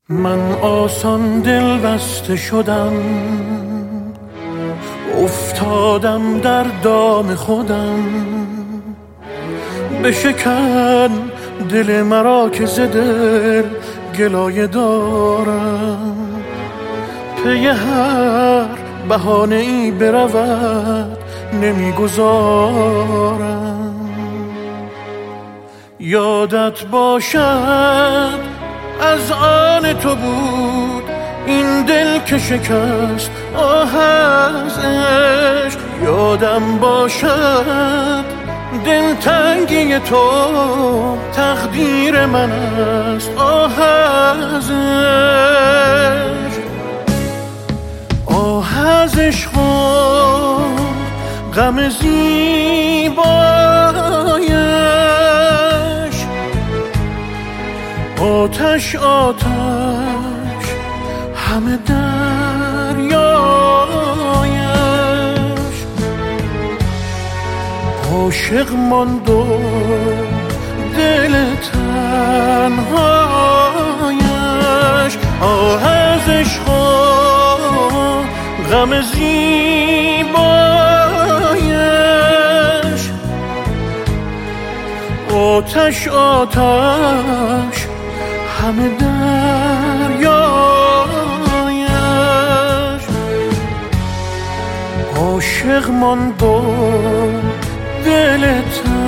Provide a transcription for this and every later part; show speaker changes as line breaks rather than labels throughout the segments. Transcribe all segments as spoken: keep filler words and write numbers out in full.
من آسان دل بسته شدم، افتادم در دام خودم. بشکن دل مرا که ز دل گلایه دارم، پی هر بهانه ای برود نمیگذارم. یادت باشد از آن تو بود این دل که شکست آه از عشق. یادم باشد دلتنگی تو تقدیر من است آه از عشق. آه از عشق و غم زیبایش، آتش آتش همه دریایش. عاشق ماند و دل تنهایش. آه از عشق و غم زیبایش، آتش آتش همه دریایش. عاشق ماند و دل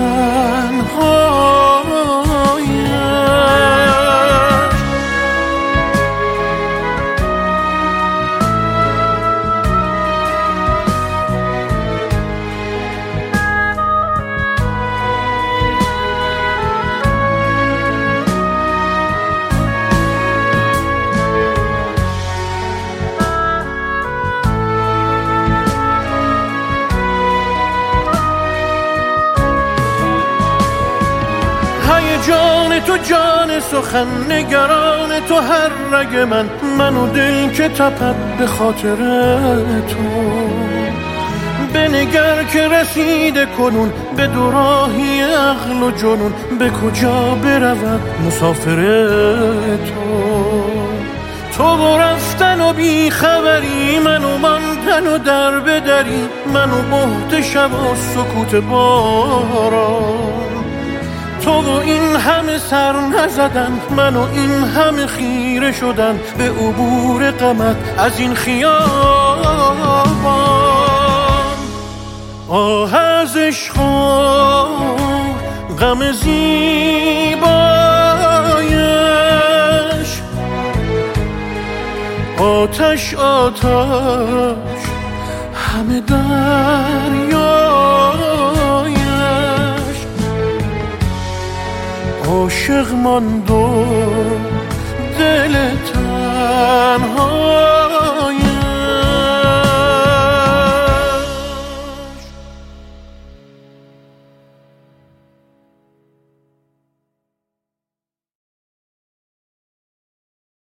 تنهایش. جان تو جان سخن نگران تو هر رگ من، من و دل که تپد به خاطر تو. بنگر که رسیده کنون به دوراهی عقل و جنون، به کجا برود مسافر تو. تو رفتن و بی خبری، من و ماندن و در بدری، من و بهت شب و سکوت باران. تو و این همه سر نزدن، من و این همه خیره شدن به عبور غمت از این خیابان. آه از عشق و غم زیبایش، آتش آتش همه دریایش. عاشق ماند و